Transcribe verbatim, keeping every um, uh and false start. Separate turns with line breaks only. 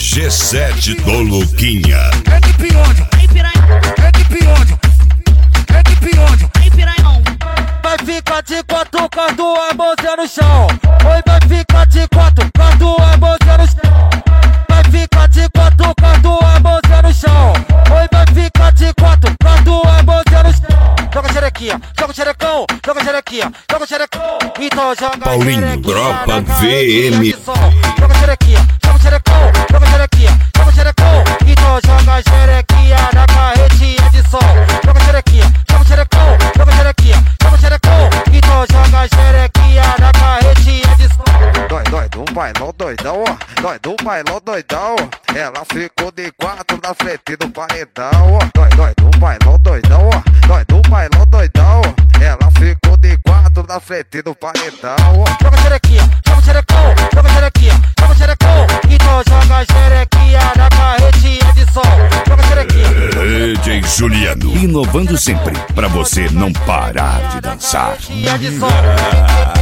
G sete do Luquinha.
Equipe onde? Equipe onde? Equipe onde? Vai ficar de quatro com as duas mãozinhas no chão. Oi, vai ficar de quatro com as duas mãozinhas no chão. Vai ficar de quatro com as duas mãozinhas no chão. Oi, vai ficar de quatro com as duas mãozinhas no chão. Joga xerequinha, joga xerecão, joga xerequinha, joga xerecão. Então joga
Paulinho Dropa V M.
Joga xerequinha, joga xerecão, joga xerequinha, joga xerecão. Então joga xerequinha na carretinha de som. Joga xerequinha, joga xerecão, joga xerequinha, joga xerecão. Então joga xerequinha na carretinha de som.
Dói, dói do bailão doidão, ó. Dói do bailão doidão, ó. Ela ficou de quatro na frente do paredão, ó. Dói, dói do bailão doidão, ó. Dói do bailão doidão, ó. Ela ficou de quatro na frente do paredão, ó.
Joga xerequinha, joga xerecão, joga xerequinha, joga xerecão. Então joga xerequinha na carretinha de som. Joga xerequinha.
D J Juliano, inovando sempre pra você não parar de dançar.
De som.